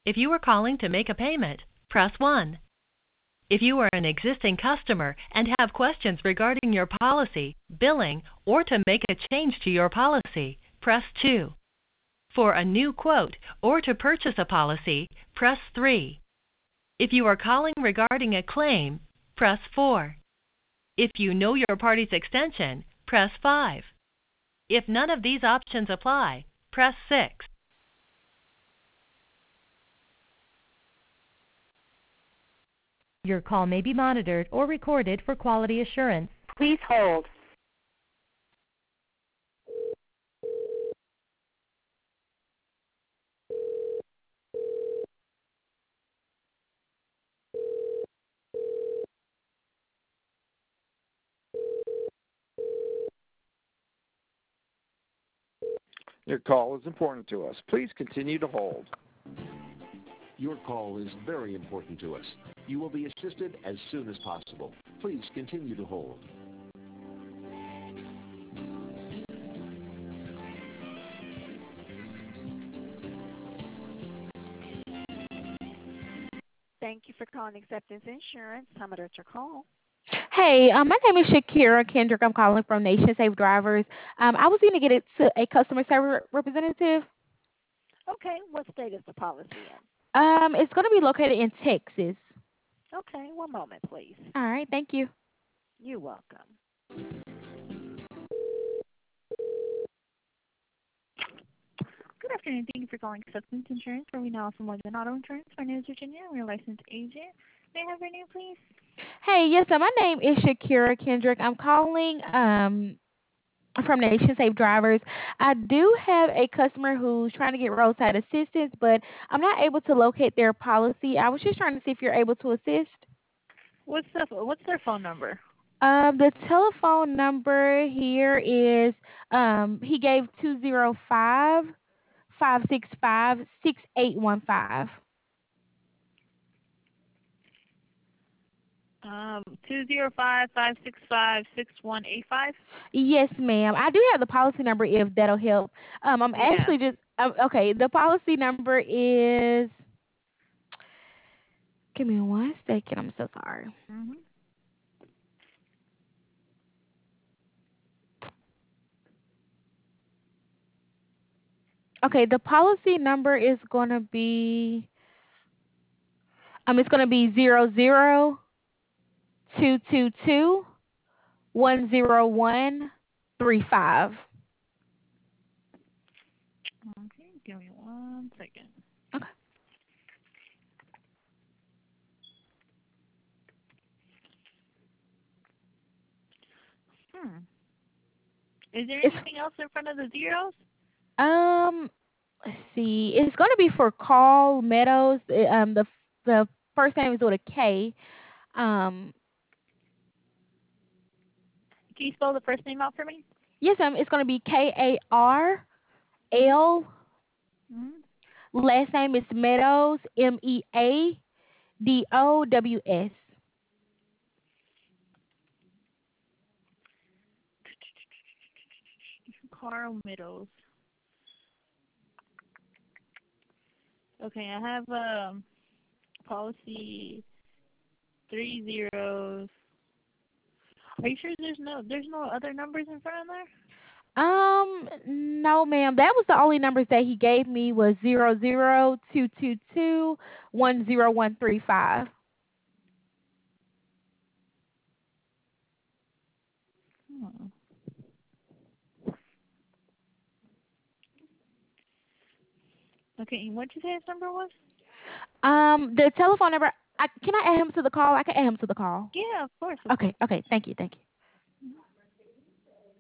If you are calling to make a payment, press 1. If you are an existing customer and have questions regarding your policy, billing, or to make a change to your policy, press 2. For a new quote or to purchase a policy, press 3. If you are calling regarding a claim, press 4. If you know your party's extension, press 5. If none of these options apply, press 6. Your call may be monitored or recorded for quality assurance. Please hold. Your call is important to us. Please continue to hold. Your call is very important to us. You will be assisted as soon as possible. Please continue to hold. Thank you for calling Acceptance Insurance. How may I direct your call? Hey, my name is Shakira Kendrick. I'm calling from Nation Safe Drivers. I was going to get it to a customer service representative. Okay, what state is the policy in? It's going to be located in Texas. Okay, one moment, please. All right, thank you. You're welcome. Good afternoon. Thank you for calling Acceptance Insurance, where we now offer more than auto insurance. My name is Virginia. I'm your licensed agent. May I have your name, please? Hey, yes, sir. My name is Shakira Kendrick. I'm calling from Nation Safe Drivers. I do have a customer who's trying to get roadside assistance, but I'm not able to locate their policy. I was just trying to see if you're able to assist. What's their phone number? The telephone number here is he gave 205-565-6815. 205-565-6185. Yes, ma'am. I do have the policy number if that'll help. I'm actually just okay. The policy number is. Give me 1 second. I'm so sorry. Mm-hmm. Okay, the policy number is gonna be. It's gonna be 00222-10135. Okay, give me 1 second. Okay. Is there anything else in front of the zeros? Let's see. It's gonna be for Carl Meadows. The first name is with a K. Can you spell the first name out for me? Yes, it's gonna be Karl. Last name is Meadows, Meadows. Carl Meadows. Okay, I have policy 3 zeros. Are you sure there's no other numbers in front of there? No, ma'am. That was the only numbers that he gave me was 00222-10135. Okay, and what did you say his number was? The telephone number. Can I add him to the call? I can add him to the call. Yeah, of course. Okay. Thank you.